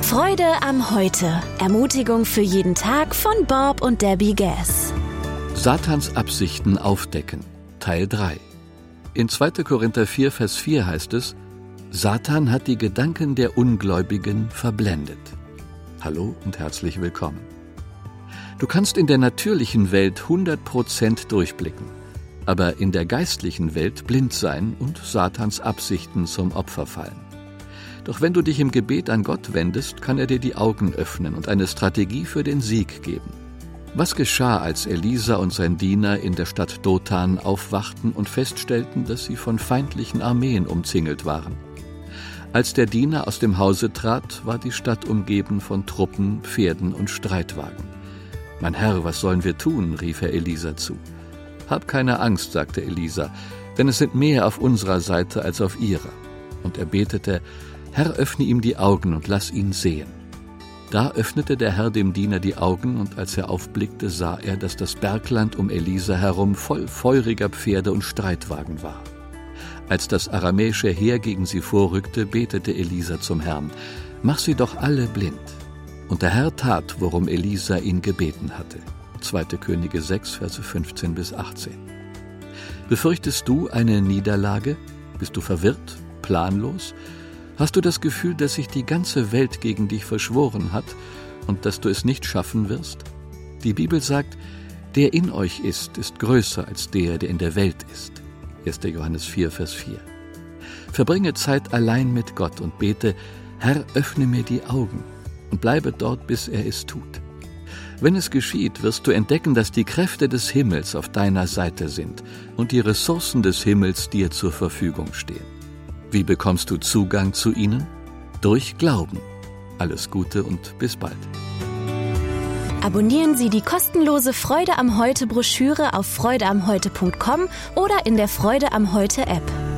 Freude am Heute. Ermutigung für jeden Tag von Bob und Debbie Gass. Satans Absichten aufdecken, Teil 3. In 2. Korinther 4, Vers 4 heißt es: Satan hat die Gedanken der Ungläubigen verblendet. Hallo und herzlich willkommen. Du kannst in der natürlichen Welt 100% durchblicken, aber in der geistlichen Welt blind sein und Satans Absichten zum Opfer fallen. Doch wenn du dich im Gebet an Gott wendest, kann er dir die Augen öffnen und eine Strategie für den Sieg geben. Was geschah, als Elisa und sein Diener in der Stadt Dothan aufwachten und feststellten, dass sie von feindlichen Armeen umzingelt waren? Als der Diener aus dem Hause trat, war die Stadt umgeben von Truppen, Pferden und Streitwagen. »Mein Herr, was sollen wir tun?« rief er Elisa zu. »Hab keine Angst«, sagte Elisa, »denn es sind mehr auf unserer Seite als auf ihrer.« Und er betete: »Herr, öffne ihm die Augen und lass ihn sehen.« Da öffnete der Herr dem Diener die Augen, und als er aufblickte, sah er, dass das Bergland um Elisa herum voll feuriger Pferde und Streitwagen war. Als das aramäische Heer gegen sie vorrückte, betete Elisa zum Herrn: »Mach sie doch alle blind.« Und der Herr tat, worum Elisa ihn gebeten hatte. 2. Könige 6, Verse 15 bis 18. Befürchtest du eine Niederlage? Bist du verwirrt, planlos? Hast du das Gefühl, dass sich die ganze Welt gegen dich verschworen hat und dass du es nicht schaffen wirst? Die Bibel sagt: Der in euch ist größer als der in der Welt ist. 1. Johannes 4, Vers 4. Verbringe Zeit allein mit Gott und bete: Herr, öffne mir die Augen, und bleibe dort, bis er es tut. Wenn es geschieht, wirst du entdecken, dass die Kräfte des Himmels auf deiner Seite sind und die Ressourcen des Himmels dir zur Verfügung stehen. Wie bekommst du Zugang zu ihnen? Durch Glauben. Alles Gute und bis bald. Abonnieren Sie die kostenlose Freude am Heute Broschüre auf freudeamheute.com oder in der Freude am Heute App.